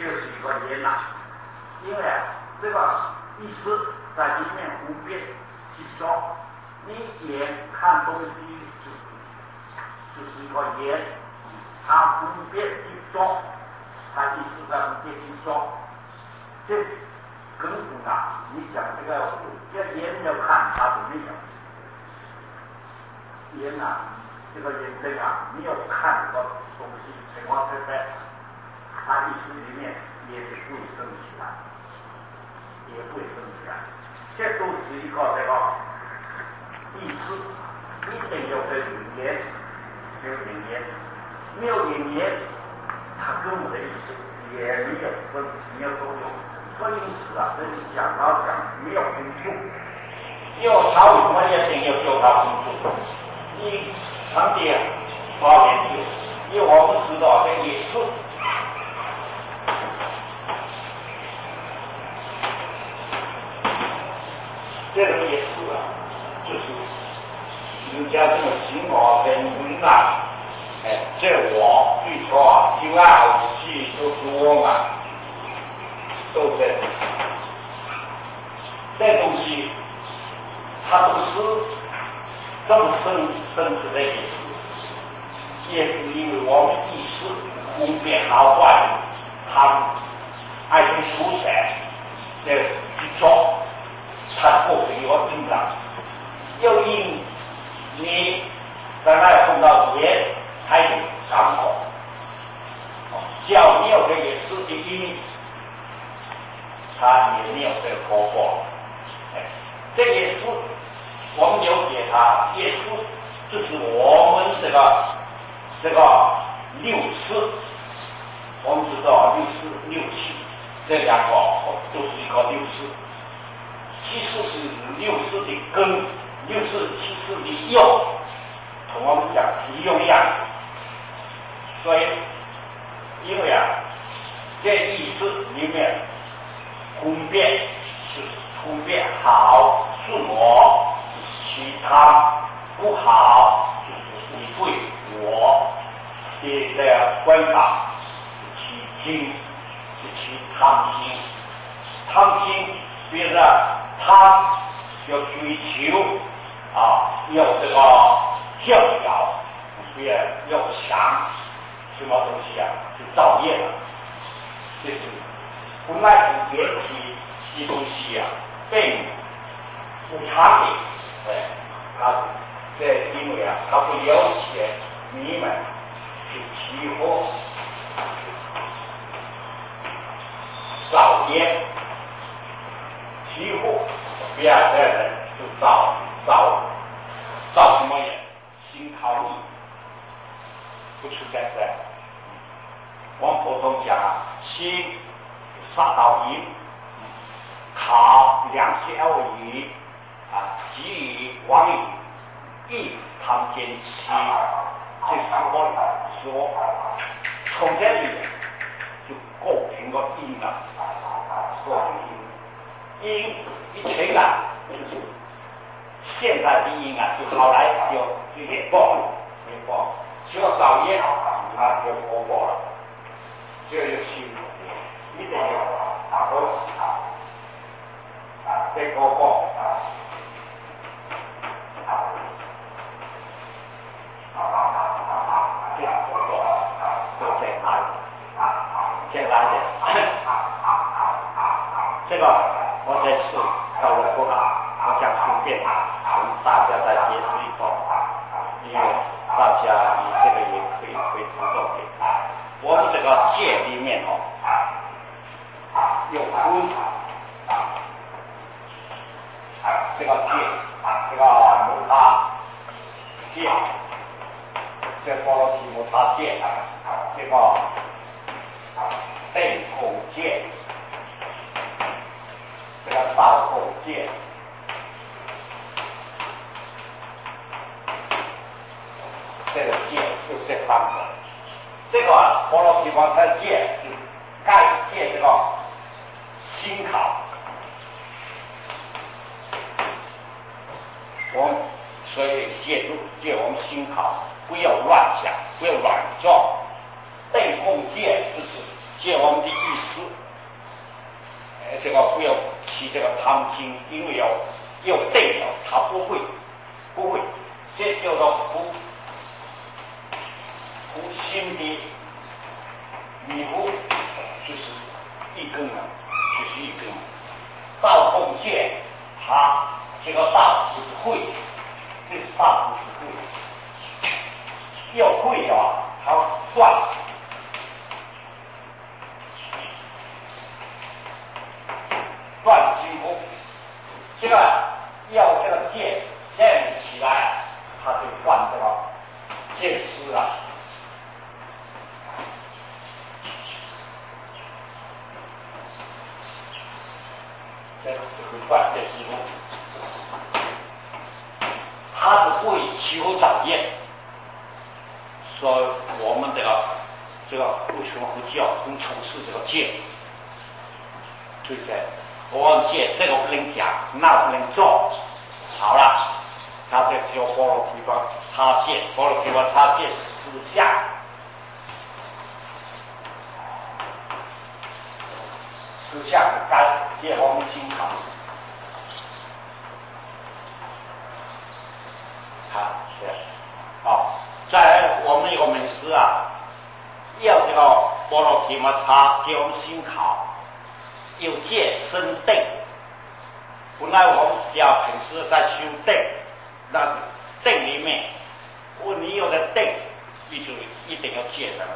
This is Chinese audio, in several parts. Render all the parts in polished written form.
就是一个言呐，因为这个意思在里面分别集中，你眼看东西就是一个言，它分别集中，它意思在分别集中，这根本啊，你讲这个眼要看它怎么样，眼呐，这个眼睛啊，你要看这个东西情况对不对？它意识里面也是不会升起来，也不会升起来，这都是一个这个意识，一定有个语言，有语言，没有语言，它跟我的意思也没有分，没有作用。所以因此啊，这里讲到讲没有分数，要它为什么一定要叫它分数？你长期多研究，因为我们知道这也是。这种也是啊，就是人家这个形容人文啊，这我最初啊，就爱去就是我们都这东西，这东西它这个是这么深知的意思，也是因为我们意识分辨好坏，它爱听书写这集中。它过去有增长，又因你在那碰到盐，才有伤口。只要没有这个事的因，它也没有这个果报。这也是我们了解它，也是就是我们这个六识，我们知道六识六气这两个都是一个六识。七识是六识的根，六识七识的用，同我们讲是用样。所以，因为啊，这意识里面分辨是分辨好是我，其他不好就是你对我的这样观察，其心是其贪心，贪心比如说他要追求要这个教条，也要想什么东西啊，就造业了。这是本来是缘起的东西啊，并不常的，他这因为啊，他不了解你们是起火造业。起火，别的人就造什么业？心考虑，不出在这。我们普通讲心杀到阴，考两些而已给予往以一汤见气，这是我说从这里就构成个阴了，构成阴。阴一成啊，就是现在的阴啊，就好来就也爆，只要少烟它就火爆了，这就辛苦的，一定要打火这火爆这样火爆都在哪里？现在的这个。我这次到了过后，我想顺便跟大家再解释一个，因为大家你这个也可以知道的。我们这个戒里面有分这个戒，这个摩他戒，这波罗提摩他戒，这个定空戒。这个道后戒，这个戒就这三个。这个波罗提摩他戒是该戒这个心考，我们所以戒我们心考，不要乱想，不要乱造。定空戒就是戒我们的意识。 事，这个不要起这个贪心，因为有定了，他不会，这叫做不心的迷糊，就是一根啊，就是一根。道共见，他这个道不是会，这是道不是会，要会啊，他断。断心空，这个要这个见建立起来，他就断这个见思啊。这个就会断见心空，他是会求找见，说我们这个不学佛教跟从事这个见，对不对？我见这个不能讲，那不能做，好了，他这只有波罗提波他见，波罗提波他见实相，实相该借我们心考，是在我们有门师啊，要这个波罗提摩他借我们心考。有戒生定，本来我们要平时在修定，那定里面，你有的定，你就一定要戒什么？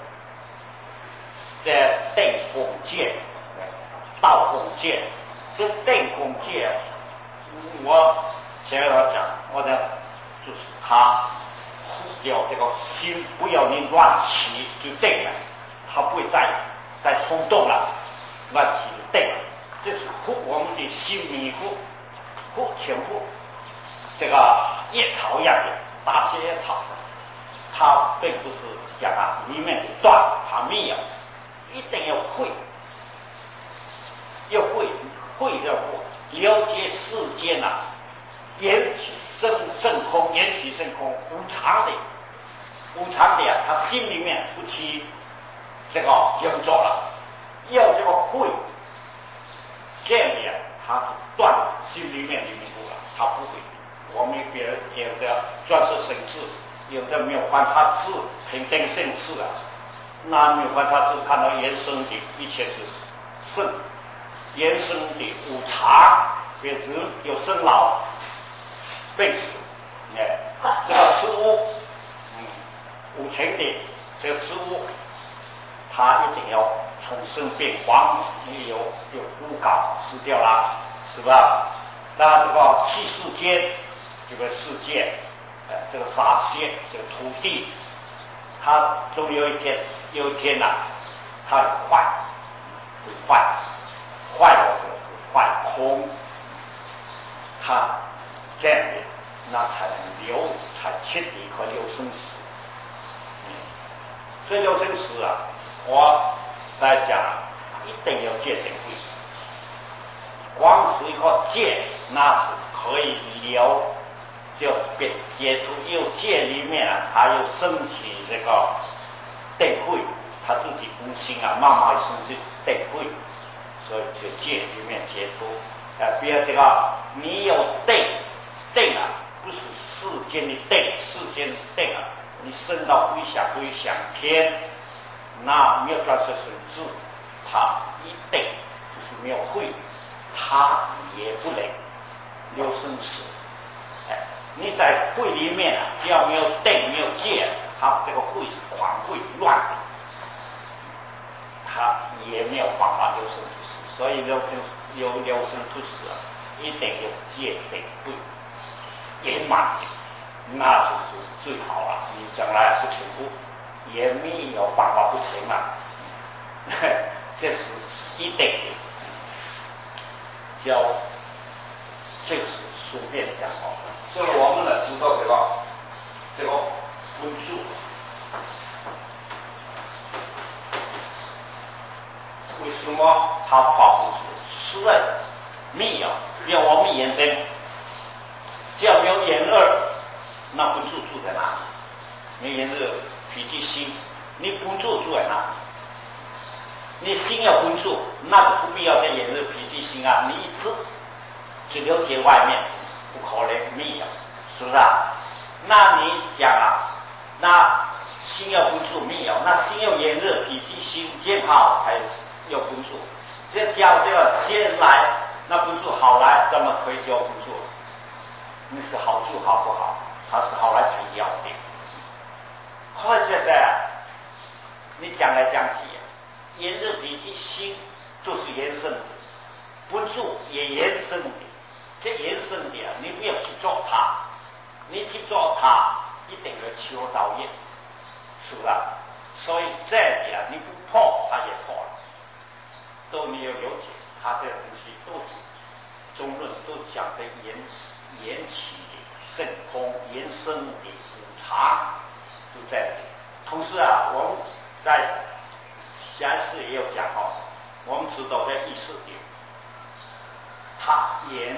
这定共戒，道共戒，这定共戒，我前面讲，我的就是他要这个心不要你乱起就定了，他不会再冲动了。乱起的定，这是我们的心迷糊全部这个叶草一样的大些草，它并不是讲里面的断，它没有，一定要会要了解世间缘起生空，缘起生空无常的他心里面不去这个运作了。要这个会，这样的他是断心里面的迷糊了，他不会。我们别人有的专是生智，有的没有观察智，凭定生智那没有观察智，看到原生的一切是生，原生的无常，别人有生老病死，这个事物，无情的这个事物，他一定要。从生变黄，你有枯槁死掉了，是吧？那这个七世间，这个世界，这个法界，这个土地，它总有一天它会坏了就是坏空，它这样的，那才能才彻底可留生死。所以留生死我。在讲，一定要戒定慧，光是一个戒，那是可以留，就变解除。有戒里面它又升起这个定慧，他自己悟性慢慢升起定慧，所以就戒里面解除。比如这个你有定不是世间的定，世间的定你升到归想天。那没有专设生智，他一定就是没有慧，他也不能留生死。你在慧里面只要没有定没有戒，他这个慧是狂慧乱的，他也没有办法留生不死。所以留生不死一定要戒定慧圆满，那就是最好了。你将来不成功。也没有办法不行这是一定的。这个是书面讲所以我们知道这个分数，为什么他发分数？实在没有，比如我们眼睛，只要没有眼耳，那分数住在哪里？没眼耳。脾气心，你不住在哪里？ 你心有分数，那就不必要再炎热脾气心啊，你一直只了解外面，不可能没有，是不是啊？那你讲啊，那心有分数没有，那心有炎热脾气心健好才有分数。这叫这个先来，那分数好来，怎么可以教分数？你是好处好不好？它是好来才要的。后来就是你讲来讲去，炎热脾气心都是延伸的，分数也延伸的。这延伸的你不要去做它，你去做它一定会求导业，是不是？所以这点你不破，它也破了。都没有了解，它这个东西都是中论都讲的缘起的、甚空、延伸的、补偿，就在这里。同时啊，我们在下一次也有讲哦，我们知道在第四点，它言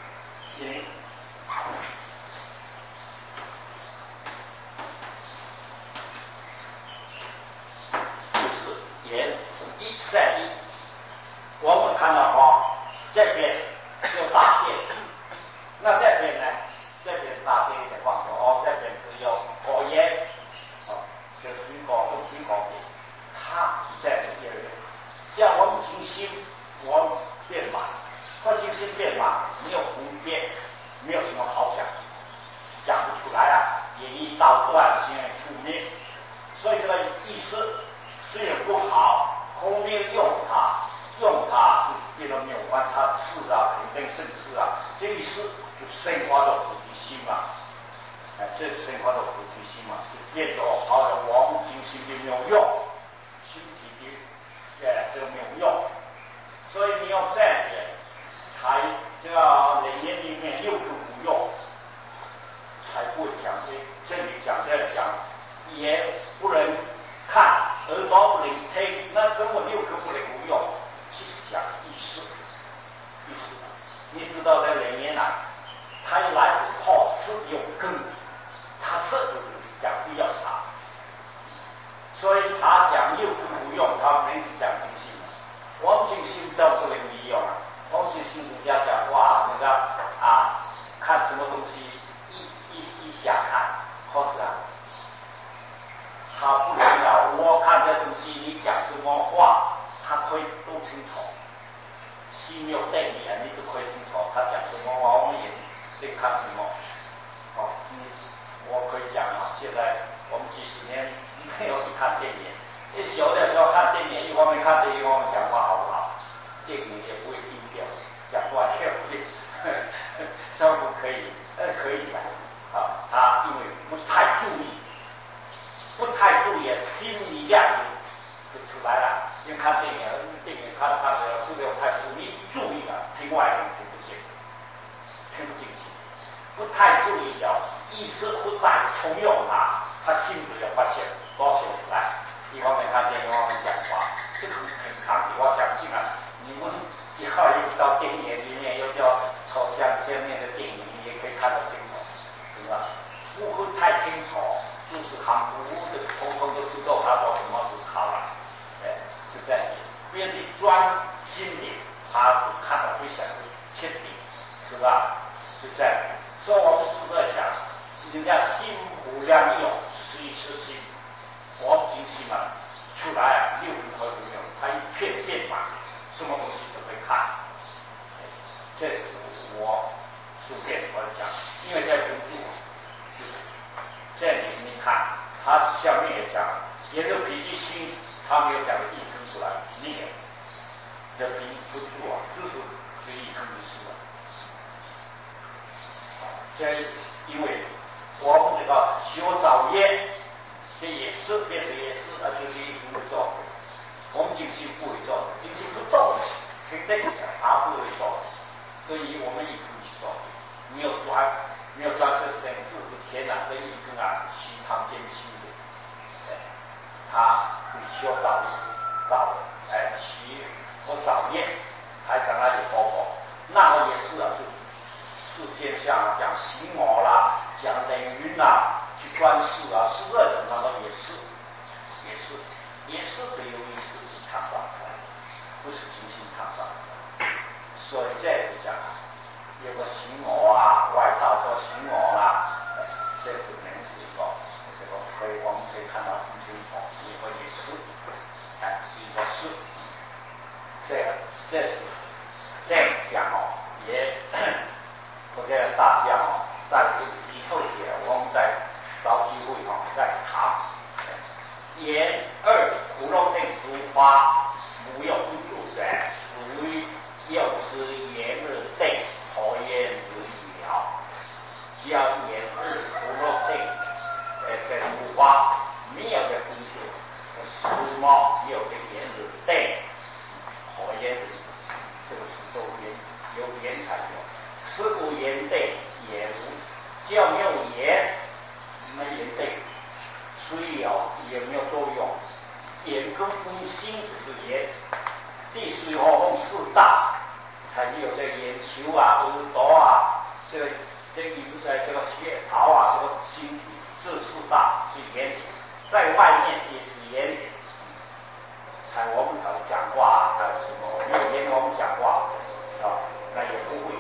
就是言一在一。我们看到这边有大便，那这边呢？这边大便的放这边是有果叶，就水果用水果的，它是在这边。像我们静心，我们变满，静心变满，没有分辨，没有什么好讲不出来啊，也一刀断，现在出面，所以这个意思虽然不好，后面用它变得没有关它是啊，肯定是不是啊？这意思就升华到菩提心嘛，这升华到菩提心嘛，就变得好像我们静心的没有用，身体的这没有用，所以你要这样点，才这个人言里面六度不用，才不会讲这里讲也不能看，耳朵不能听，那跟我六颗不能不用。是讲意识，你知道在人言啊，他一来不破是有根，他是就是讲不要他，所以他讲又不用，他没是讲精心，我们精心都不能利用，我们精心人家讲话那个看什么东西一下看，或者他不能我看这东西你讲什么话。他可以都清楚，心有道理你都可以清楚。他讲什么，我们也得看什么。我可以讲现在我们几十年没有去看电影，小的时候看电影，一方面看电影，一方面讲话好不好？电影也不会低调，讲话也不会，效果可以，可以的。他因为不太注意，心理量就出来了。因为看电影看着不了太注意了，听外人听不进去，不太注意了，意识不再重用他心里就发现多出来。一方面看电影，一方面讲话，这个很常的。我相信你们只要一到电影里面，又叫朝向前面的电影，你也可以看得清楚，是吧？不会太清楚，就是含糊的，通通都知道他做什么就是好了。就在别的专心的，他看得非常的彻底，是吧？就在，所以我们是在讲，人家心无量用，只是一次性，我们精气嘛出来六分合不用，他一片变满，什么东西都会看。这是我顺便我讲，因为在分注，就是这里你看，他下面也讲，也有脾气心。他没有讲的意根出来，没有，这并不住就是这一根的事。这因为我们这个修造业，这也是变成也是就是一根的做。我们精心不会做，精心不动的，听这个讲他不会做，所以我们一根去做，没有转成生字之前这一根虚堂间心的。他需要造习和造业，才讲他有包括。那么也是世界上讲形魔啦，讲人云啦，去观世是这种，那么也是得有意识去看到出来。 不是精心看上的。所以这里讲有个形偶啊，外套做形偶啦，这是名字一个，这个我们可以看到很清楚，一个也是，一个是，这是这样讲哦，也我觉得大家哦，在以后节我们再找机会哦再谈。言二葫芦定书法，无有不住者，属于又是言日定，何言之了？只要言二葫芦定，这书法没有的分数，书貌没有的言日定，何言之？这个是都有言才有，是无言定也无，只要没有言，没言定。所以也没有作用，言跟风心就是言，地水火风四大，才有这眼球啊、耳朵啊，这个血桃啊，这个心体，这四大是言，在外面也是言。看我们讲话还有什么？没有言我们讲话那也不会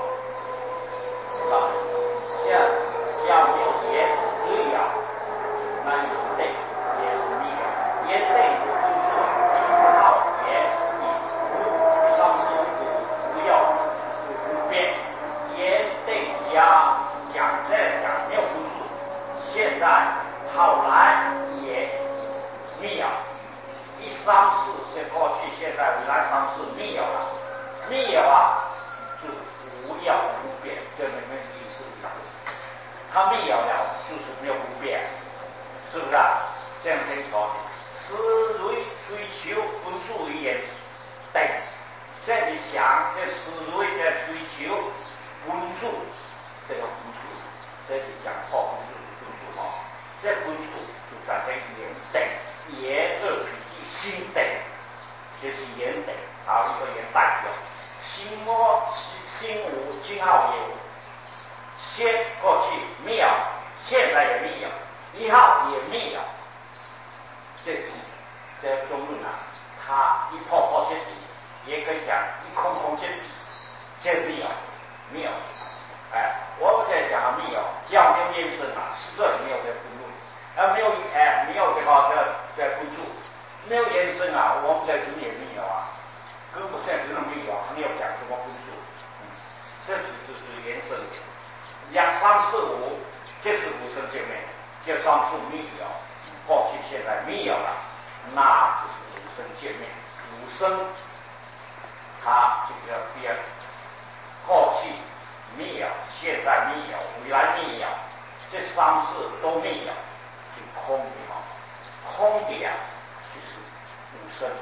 这样要没有言，对呀。那也是对，也是密的，言对不分数，一号言密，无上师不要不变，言对讲这样没有分数，现在后来也密了，一三四就过去，现在未来三四密了，密了就不要不变，这里面是意思。他密了就是没有不变。是不是啊？这样清楚的，思维追求分数语言对，这里想这思维在追求分数，这个分数，这里讲错分数这分数就改成言对，言二笔记心对，就是言对，好一个言代表，心无今后也有，先过去没有，现在也没有。一号也密了，这中论啊，它一破破切体，也可以讲一空空切体，这密了，没有，我们在讲密了，只要没有延伸啊，是这没有这分论，没有这个在分数，没有延伸啊，我们在这里也密了啊，根本在这里密了，没有讲什么分数，这是延伸的，2、3、4、5，这是无声见面。这上次密了，过去现在密了，那就是无声见面。无声，它就叫变，过去密了，现在密了，未来密了，这三次都密了，就空的空的就是无声，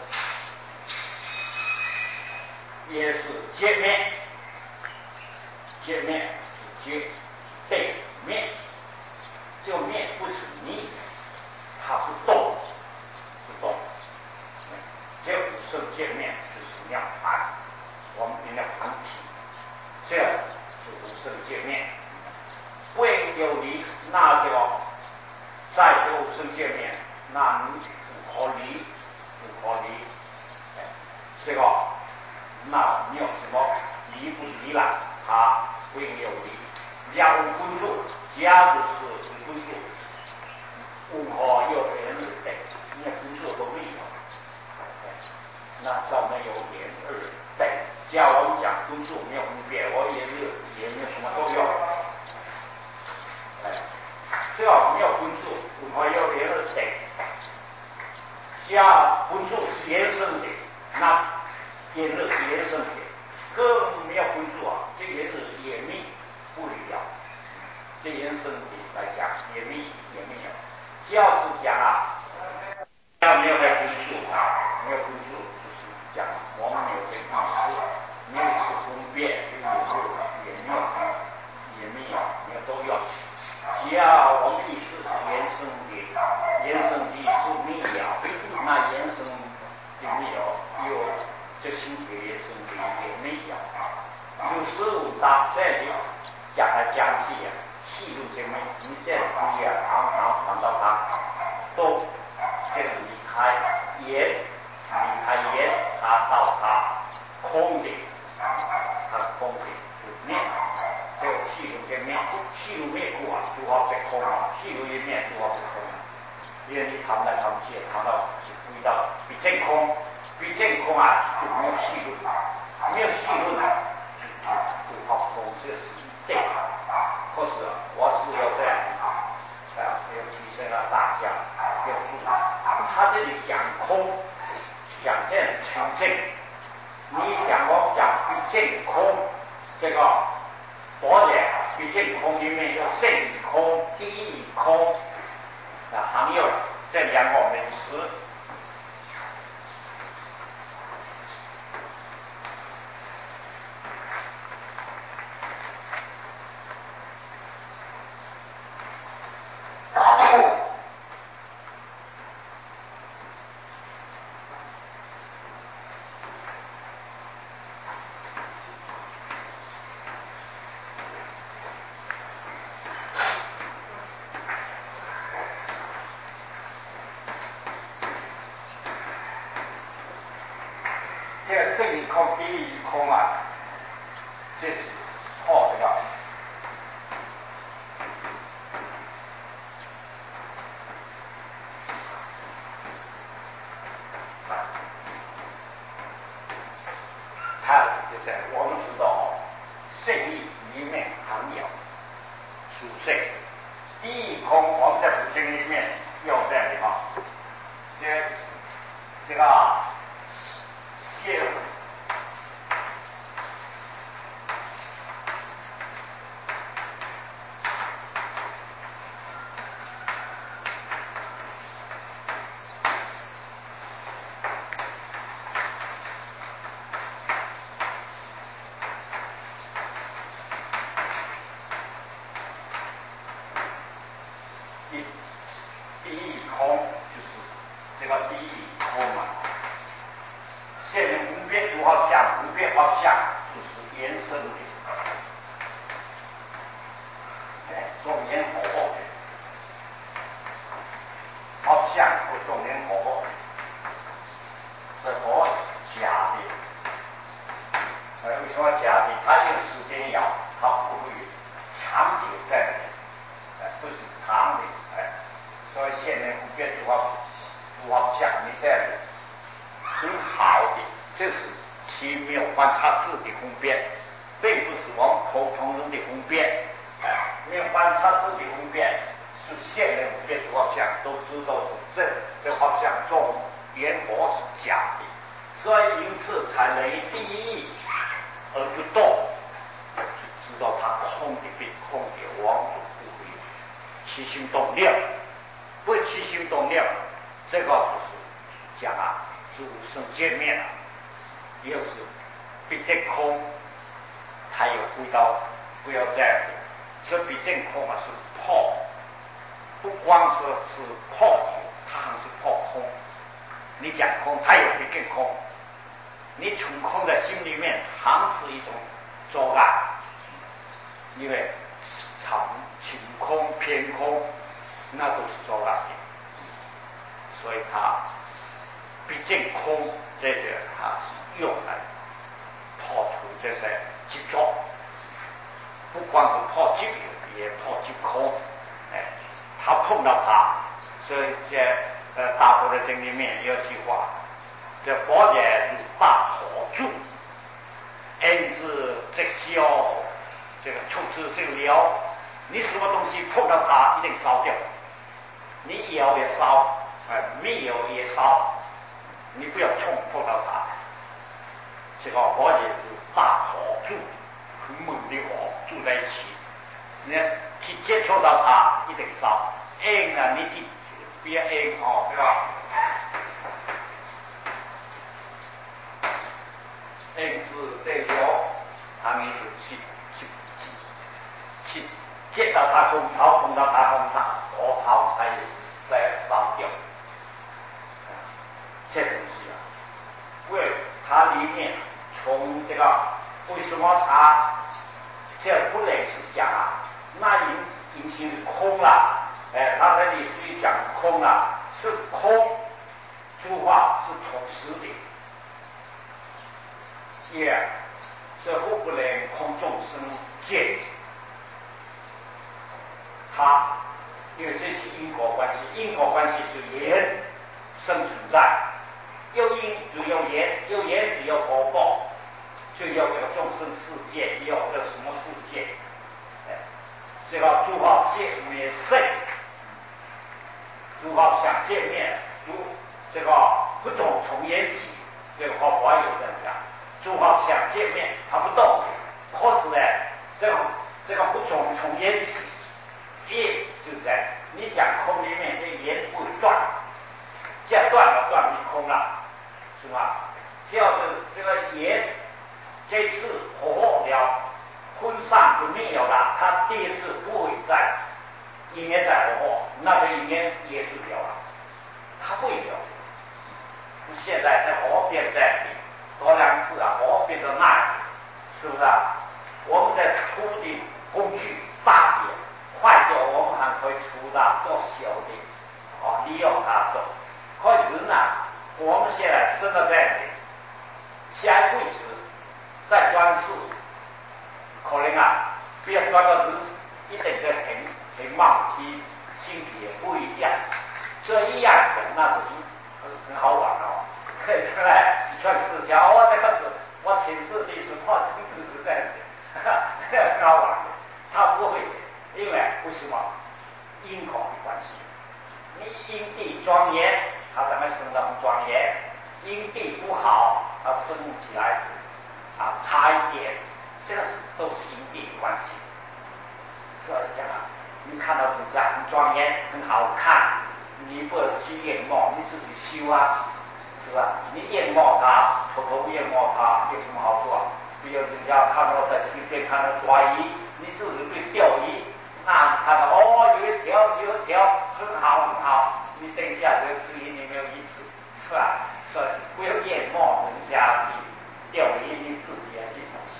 也是见面，见面是接对面。这个面不是密，它不动，这五声见面就是要盘，我们一定要盘体，这是五声见面。未有离，那就在这五声见面，那你不可离，这个那没有什么离不离了，它未有离，要分数，假如是。分数，有言日对，你看分数都没有，那照没有言日对，只要我们讲分数没有分别，我言日也没有什么作用，只要没有分数，有言日对，只要分数是延伸的，那言日是延伸的，更没有分数啊，这言日也密不一样。这延伸的来讲也没有，只要是讲要没有在分数没有分数就是讲我们有这意思，没有是分辨，也没有都有，只要我们意思是延伸的是密了，那延伸的没有这性别延伸的也没有，有15大这就讲来讲去细入前面，你这样注意常常传到他，都这个离开言离开眼，它到它空的，它空的是面，这个细如的面，细如面故啊，诸法不空啊，细如一面，诸法不空啊。因为你谈来谈去，谈到遇到比真空，比真空啊就没有细论，没有细论啊，诸法空这是一定。可是我是要这样要提升了大家要注意，他这里讲空，讲这样清净。你想我讲比净空，这个佛言比净空里面有圣与空、第一与空，还有这两个名词。这个圣与空、第一与空啊，这是错这个。它就是我们知道，圣意里面含有属性，第一空我们在普经里面用这样的哈，这个谢第一空就是这个第一空嘛，现在无边诸法相，无边法相就是延伸的，中间合合的法相和中间合合，这合是假的。为什么假的？它有时间要，它不会长久在，不是长的，所以现在无边诸法相，你这样的很好的，这是其没有观察智的分辨，并不是我们普通人的分辨。没有观察智的分辨，是现在无边诸法相都知道是这法相中缘火是假的，所以因此才能第一义而不动，就知道它空的比空的往不会起心动念，不起心动念，这个就是讲啊，是无生见面啊，又是比这空，还有回到不要这样的，这比这空啊是破，不光是破有，它还是破空。你讲空，它有比这空，你从空的心里面还是一种作案，因为晴空、偏空，那都是作案的，所以它毕竟空这个它是用来破除这些执着，不光是破执有，也破执空。他碰到它，所以在大部的经里面有句话，这佛也如大火柱，因之即消，这个处之即了。你什么东西碰到它，一定烧掉。你有也烧，没有也烧，你不要碰到它。这个火也是大火柱，很猛的火住在一起，你去接触到它，一定烧。硬啊，你去别硬哦，对吧？硬是这条，他们就去见到它红桃，碰到它红桃，火桃它也是烧掉。这东西啊，为它里面从这个为什么它这不能是讲啊？那已经空了。他这里是讲空了，是空， 诸法是同时的，也这不不能空众生见。它因为这是因果关系，因果关系就缘生存在，有因就有缘，有缘就有果报，就有这个众生世界，有这个什么世界？这个诸法见面圣，诸法想见面，这个不动从缘起，这个华华有这样讲，诸法想见面，它不动，可是呢，这个不动从缘起。业就在你讲空里面，这缘不会断，这样断了断你空了，是吧？只要这个缘这次活了，分散就没有了，它第一次不会再因缘再活，那个因缘也就了了，它会有。现在这活变在多两次啊，活变到那里，是不是啊？我们在出的工具大点。坏掉我们还可以除它做小的，利用它做。可是呢，我们现在生到这样子，下一辈子再转世，可能啊，不要转到一定的很貌体性体不一样，这一样的那是很好玩哦。可以出来转世讲这个是我前世的什么程度是这样的，很好玩的，他不会的。因为为什么因果的关系？你因地庄严，它才会生得很庄严；因地不好，它生起来差一点。这个都是因地的关系。所以讲啊，你看到人家很庄严、很好看，你不能去淹没，你自己修啊，是吧？你淹没它，偷偷淹没它，有什么好处啊？比如人家看到在水边看到抓鱼，你自己被钓鱼。那你看到有一条很好很好，你等一下这个吃鱼你没有意思，是吧？所以不要淹没人家去钓鱼，你自己要去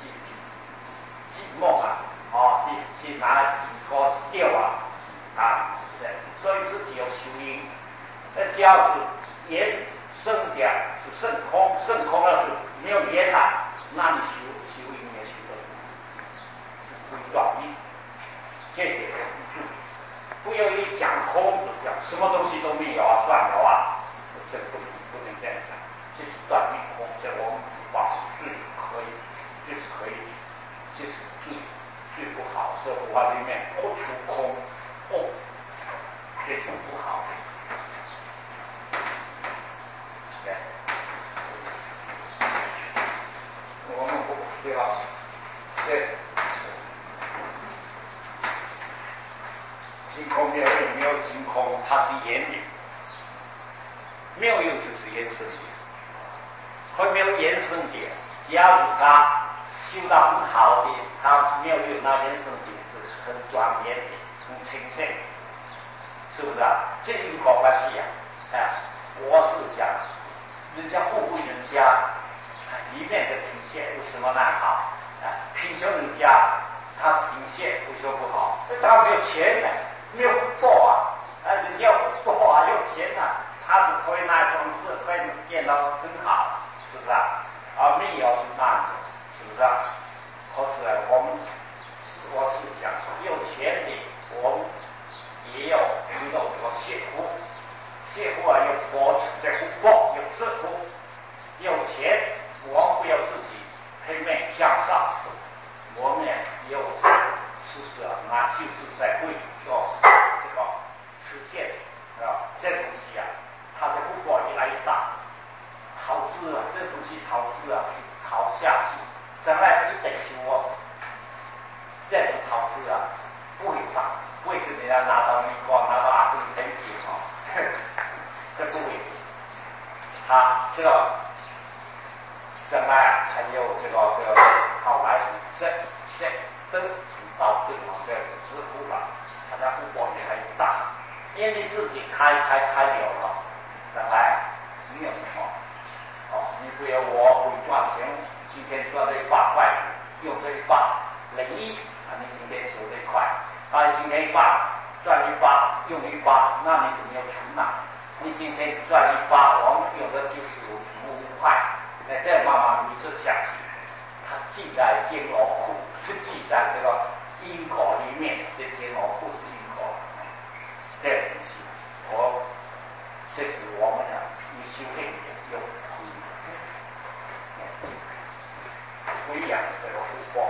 没去拿钩钓是的。所以自己要修因，只要是缘生点是圣空，圣空要是没有缘啊，那你修因也修得不断一。这点要记住，不要一讲空就讲什么东西都没有啊，算了啊，这不能这样讲，这是断命空，这我们法最可以，这是可以，这是最不好，是佛法里面不出空，这是不好的。对，我们不要对。净空妙有，没有净空，它是缘的。妙有就是缘生的，可没有缘生的。假如他修到很好的，他妙有那缘生的是很庄严的，很清净，是不是啊？这因果关系啊！我是讲，人家富贵人家里面的品性为什么那样好？贫穷人家他品性为什么不好？他没有钱呢。没有福报啊！人家有福报啊，有钱啊，他是可以拿来装饰，可以变得很好，是不是啊？没有是那样的，是不是啊？可是我是讲，有钱的我们也有这个谢福，谢福啊，有佛的福报，有智福，有钱我们不要自己拼命向上，我们也有事实啊，那就是在为做这个实现这东西啊，它的福报越来越大，投资啊，这东西投资啊，投下去，将来一定修哦。这种投资啊，不会大，不会是人家拿到美国、拿到阿根廷去这不会。他这个将来啊，还有这个好来这都到这种这支付了，大家福报也很大，因为你自己开了了，将来没有什么你不要我会赚钱，今天赚了100块，用这10001你今天收这1块，今天100赚100，用100，那你就没有存了， 你今天赚1发，我们有的就是5块，那再慢慢累积下去，它记在金额库，是记在这个因果里面，这金额库是因果，这个东西，这是我们的以修炼有培养这个福报，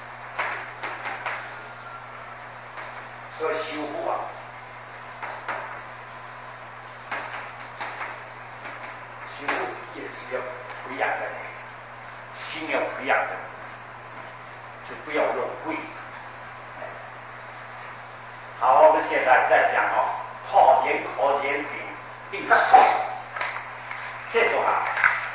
所以修复啊。修复也是要培养的，心要培养的，就不要落贵。好，我们现在再讲泡盐、烤盐饼、定时，这种啊，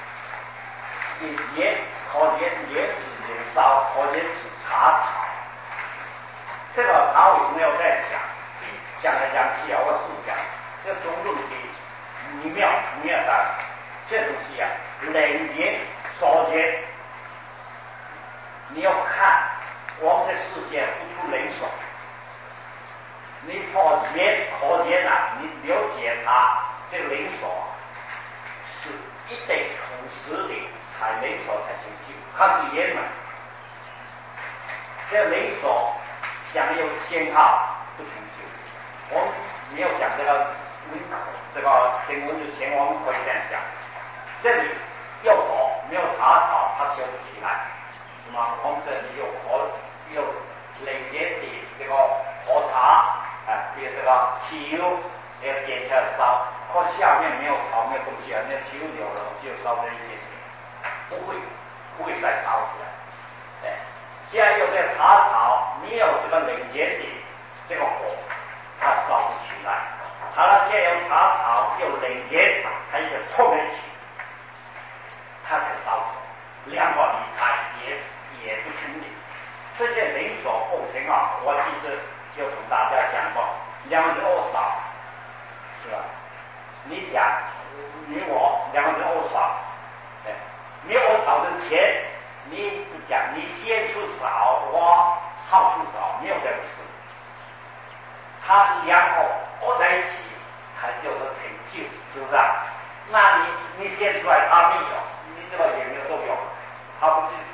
盐、烤盐、盐是盐烧，烤盐是茶炒。这个茶为什么要这样讲？讲来讲去啊，我是讲，这种东西妙的。这东西啊，冷盐、烧盐，你要看我们的世界不出冷水。你泡盐、烤盐啊，你了解它这个冷水是一定同时的，才冷水才成就，它是盐嘛。这冷水讲有信号不成就。我们没有讲这个这个天文之前，我们可以这样讲。这里有火，没有茶草，它修不起来，是吗？我们这里有火，有冷盐的这个火茶，比如这个汽油要点起来烧，可下面没有草，没有东西啊，那汽油有了就烧这一点点，不会再烧起来。既然有这个茶草，没有这个冷盐的这个火，它烧不起来。好了，现在有茶草，有冷盐，它一个凑在一起。它才烧火，两个离开也不清理。这些连锁过程啊，我其实就同大家讲过，两人恶少，是吧？你讲你我两人恶少，你恶少的钱，你不讲，你先出少，我好出少，没有这回事。他两个合在一起，才叫做成就，是不是啊？那你先出来，他没有。这个也没有作用，他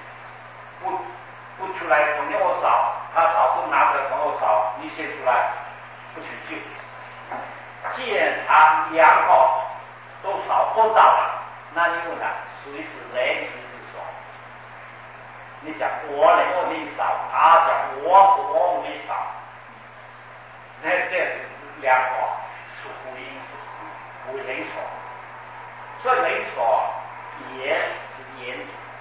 不出来，朋友少，他少不拿着朋友少，你先出来不成就。既然他两个都少都到了，那你问他谁是人，谁是少？你讲我能够你少，他讲我你少，那这两个是互因互连锁，所以连锁。盐是盐，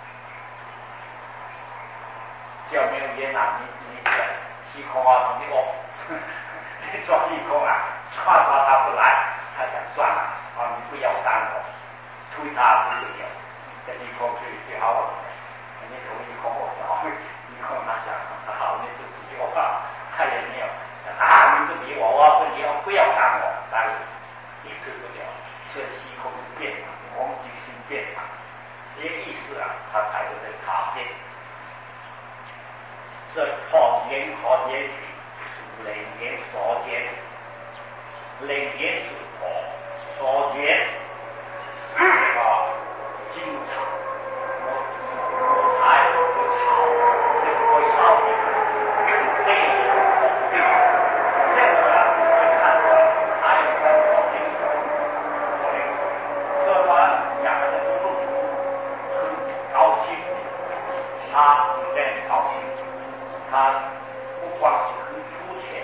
只要没有盐啊，你这虚空啊，你你抓虚空啊，抓他不来，他讲算了你不要干我，推他不对了，这虚空最好了，你同意空我好，虚空他讲好，你就自己我他也没有你不理我，我不理我，不要干我，但是也治不了，所以虚空是变的。我们即心变法，这些意思啊，它才有这个差别。这泡盐和盐品是冷盐烧盐，冷盐是火，烧盐这个金草木材这草，这个会烧的，这个是火，这个呢会看出来还有这个火灵水。所以说讲的这个很高兴，他有点高兴，他不光是很出钱。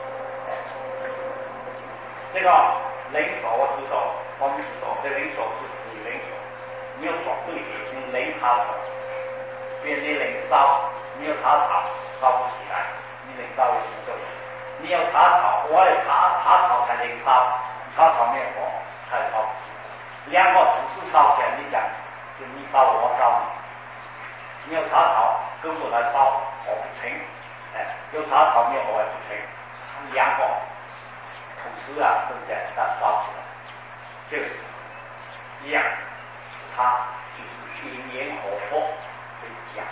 这个冷手我知道，我们知道这冷手是属于冷手，没有做对的，用冷茶炒，别你冷烧，没有茶炒烧不起来，你冷烧有什么作用？你有茶炒，我有茶炒才冷烧，茶炒没有火才烧不起来。两个同时烧起来，你讲就你烧我烧你，没有茶炒跟我来烧我不成，有茶炒没有我也不成，两个同时啊正在它烧起来，就是一样，它就是因缘合合可以讲，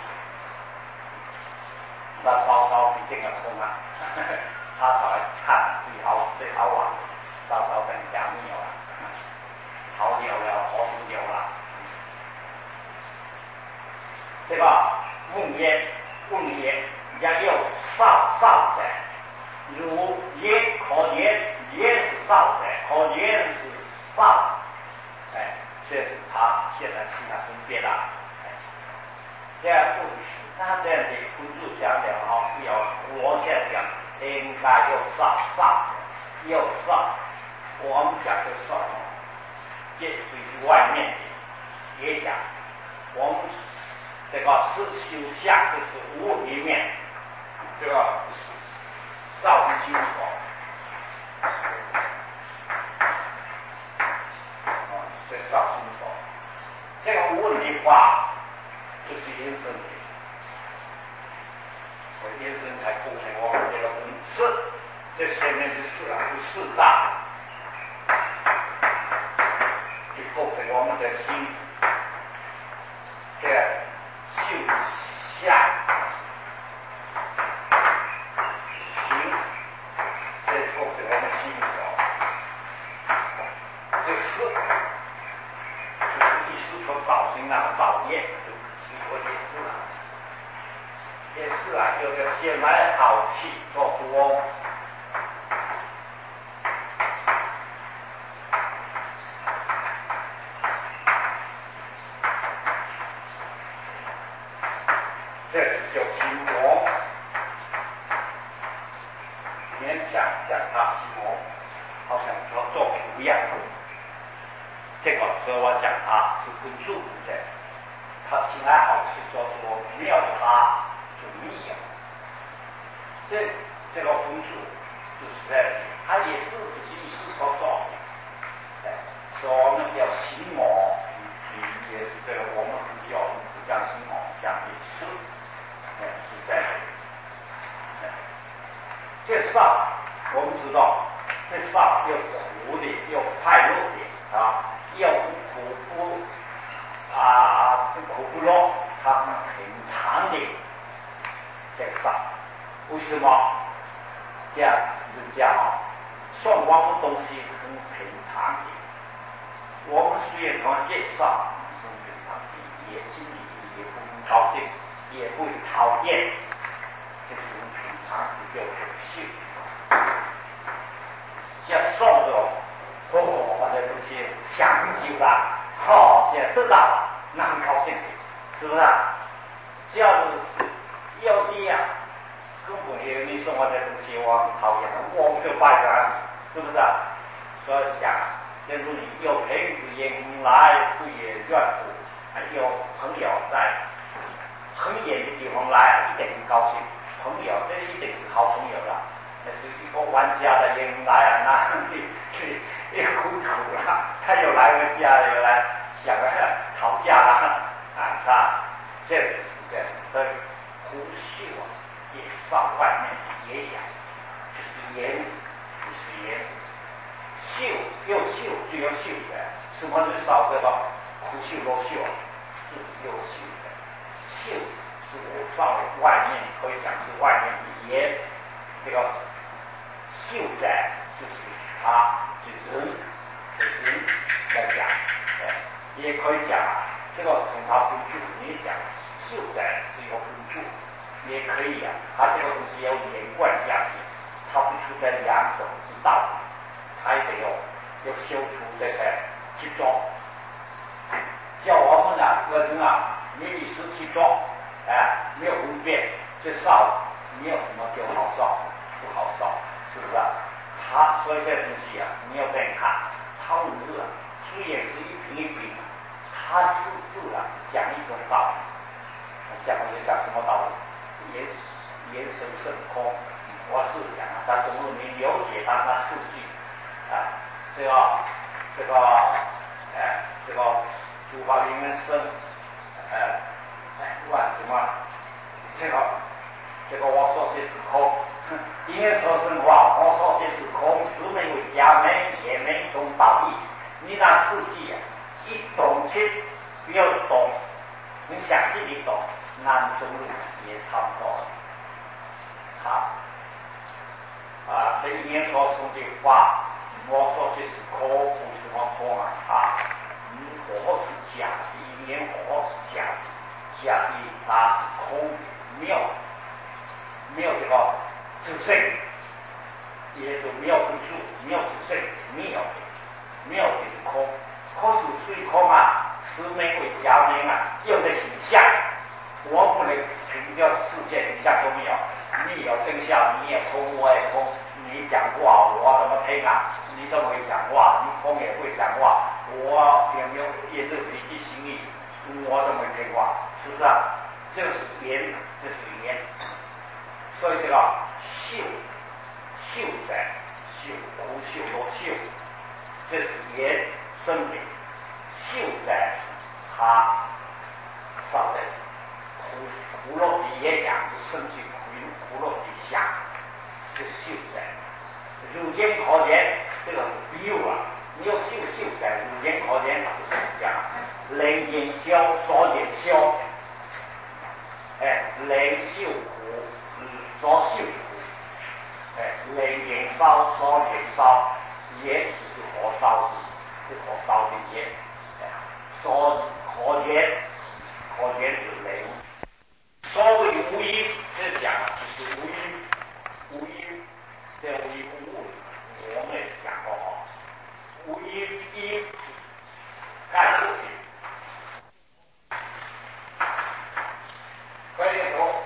那烧一定要空啊，茶炒来看最好玩，烧跟讲没有了。 这个问言也有少者，如言可言是少者，可言是少，这是他现在其他分别了。这样不，他这样的分数讲的比较我现在讲应该有少，有少，我们讲的少，这属于外面的也讲，我们这个是修下就是无里面这个少修所。这少修所，这个无理化就是延伸的，延伸才构成我们这个本质。这前面的事是四大，就构成我们的心。这修下行，这构成我们心所。这四就是意识所造成那个造业，就也是啊，就是先来好气做多。这是叫心魔，勉强讲他心魔，好像说做苦一样。这个所以我讲他是跟住的，他心爱好去做多，没有他就没有。这个分数就是在这里，他也是自己意识所做的，所以我们叫心魔，也是这个我们不讲心魔，讲意识。是在这少，我们知道这少又是无的，又快乐的啊，又苦不乐，它很平常的这个少。为什么这样人家送我们东西很平常的？我们虽然说介绍很平常的，也心里也不很高兴。也不讨厌，这种平常的就很秀。像送的我的东西想很久了，现在得到了，那很高兴，是不是？这样子要这样，根本也你送我的东西我很讨厌，我就拜转，是不是？所以想，假如你有朋友也来，不也愿意，有朋友在。很远的地方来，一定很高兴。朋友，这一定是好朋友了。那是一个玩家的人来啊，那也很苦了。他又来我家，又来想讨价了他这个是这样。所以胡秀也上外面也讲，就是言，就是言。秀又秀，就要秀的。什么是少这个胡秀若秀，就是又秀的。秀是放外面，可以讲是外面的言，这个秀在就是他就人来讲，也可以讲这个从他分数也讲秀在是一个分数，也可以他这个东西要连贯下去，他不出在两种之道，他也得要修出这些执着，叫我们人没意识去做，没有分辨，这少没有什么就好少，不好少，是不是？他所以这东西你要再看，他文字虽然是一品一品，他是字讲一种道理，讲什么道理？言神甚空，我是讲但是如果你了解他那四句这个诸法因缘生。不管什么，这个我说这是空，因为说是话，我说这是空，是没有假没也没种道义。你那四句一懂去，不要懂，你详细的懂，那中路也差不多。这里面所说的话，我说这是空，不是我空我是假的，一面我是假的。 下地它是空没有这个自性，也就没有分数，没有自性，没有是空，空是虽空啊，实名为假名啊，有的形象，我不能评价世界形象都没有，你有真相，你也空，我也空，你讲话我怎么听啊？你都会讲话，你空也会讲话，我有没有也是脾气心意，我怎么听话？是不是啊？这个是言，这是言，所以这个秀在秀，苦秀多秀，这是言生理，秀在它上的苦乐的也讲是生去苦乐的相，这秀在如今可见，这个是比喻啊。你要秀在如今可见，它是讲人言消，所言消。人受苦，所受苦，人言烧，所言烧，言就是火烧的，是火烧的言，所可见是人。所谓无因，这讲就是无因，这无因无物，我们也讲过哈，无因概括的。所以说，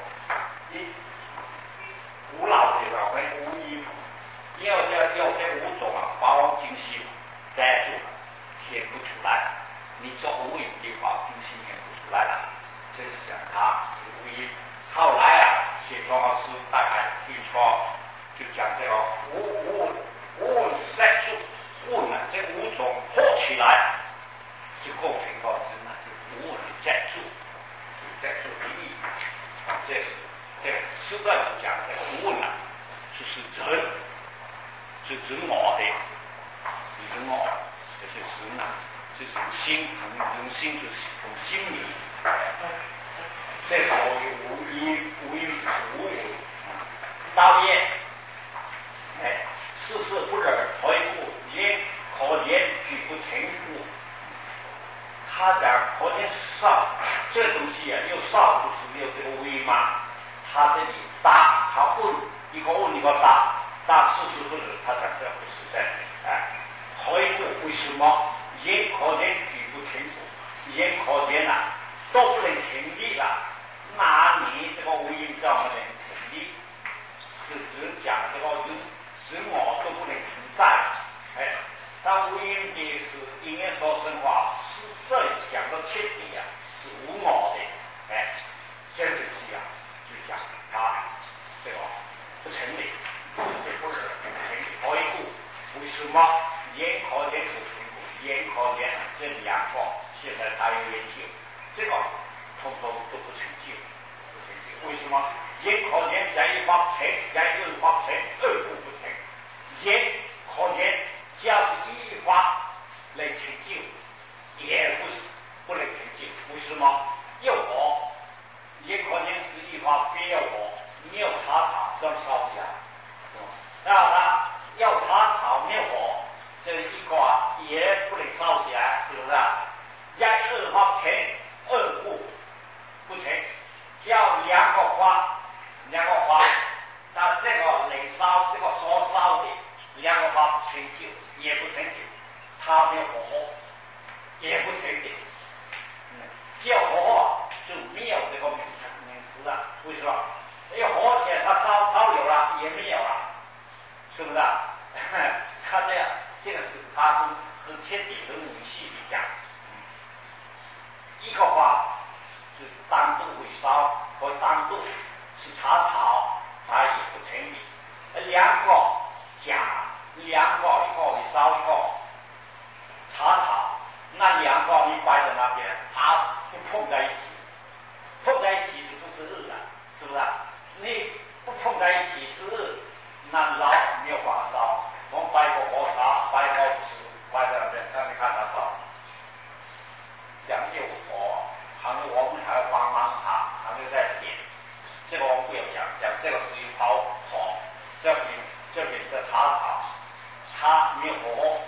古老的我们无因，有些物种啊，包精细带住，显不出来。你做无因的话，精细显不出来了。这是讲它是无因。后来啊，写庄老师大概听说，就讲这个无在住，物呢，这物种合起来，就构成个人呢，就无人在住，在住的意义。这是实在是讲这个物呢，就是人，是指我的，指我，这是人呢，这是心，人心就是从心理，这所谓无因无物，道业，事事不忍回顾，言可言举不成物。他讲可见少，这东西啊，又少不是有这个无因吗？他这里答，他问一个问一个答事实不是，他讲这不是在回顾为什么言可见举不清楚，言可见啊都不能成立了，那你这个无因怎么能成立？只讲这个人我都不能存在，他无因的是因缘所生化，这讲到彻底啊，是无我的，这个东西啊，就讲它这个不成立，这不是不成立。回顾为什么言可见不成立？言可见这两个现在还有研究，这个通通都不成就，为什么？言可见加一方成，加一方成，二故不成。言可见只要是一方来成就，也不能成就。为什么？有火，言可见是一方非有火，没有插草怎么烧起来？然后呢，要插草没有火，这一个也不能烧起来，是不是？加二方成，二故不成。只要两个花，那这个能烧，这个所烧的两个花成就也不成就，它没有火候，也不成就。只要火候就没有这个名词啊？为什么？因为火起来它烧有了也没有了，是不是？它这个是它是彻底的武器的讲，一个花是单独会烧和单独是插草，它也不成立。两个讲，一个你烧一个插草，那两个你摆在那边，它不碰在一起，碰在一起就不是日了，是不是？你不碰在一起是日，那老没有办法烧。我们摆个火柴，摆个摆在那边，让你看它烧。讲究火，我们还要帮忙他，还没在点。这个我们不要讲这个是一泡火，这边的插草，它没有火候，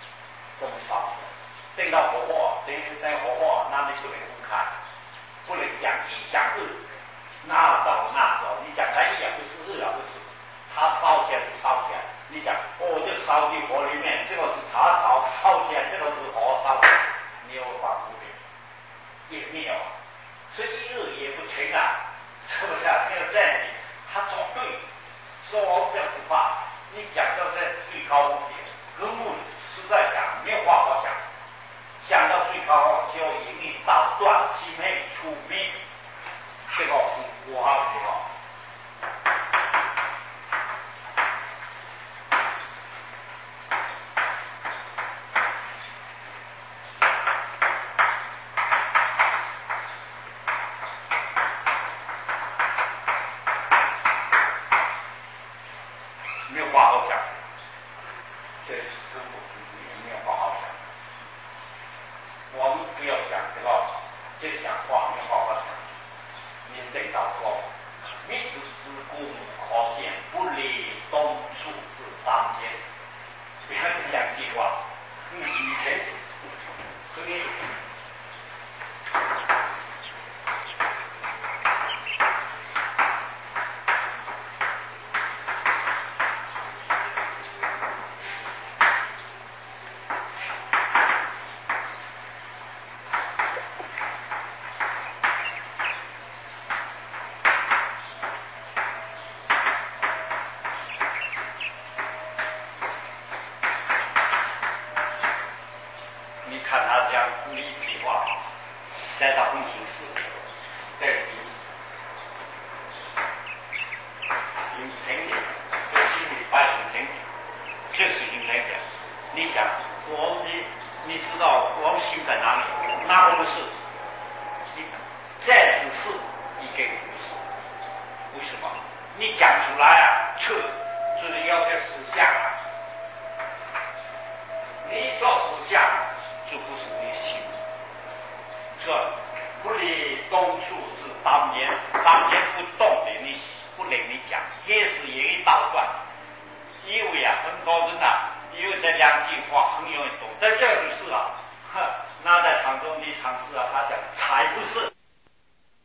怎么烧？等到火候，等火候，那你不能分开，不能妙啊，所以一日也不成啊，是不是啊？没有这样子，他总对，说我们这样子话，你讲到这最高目的，根本实在讲没有话好讲，讲到最高就引你到断气内出命，这个我好知道。没有话好讲，这是中国没有话好讲。我们不要讲这个，就讲话没有话好讲。你这道说，密之之故可见不离东处之当间。不要这两句话，以前所以。你看他这样一句话，写到很形式，对，有成点，有心里摆有成点，这是有成点。你想，我们的，你知道我们心在哪里？哪个不是？你这只是一个不是，为什么？你讲出来啊，这要叫实相啊，你做实相。就不是你心，说不离东处之当年，当年不动的你不令你讲，也是言语倒断。因为啊，很多人啊，因为这两句话很容易懂，但这就是啊，那在场中的尝试啊，他讲才不是。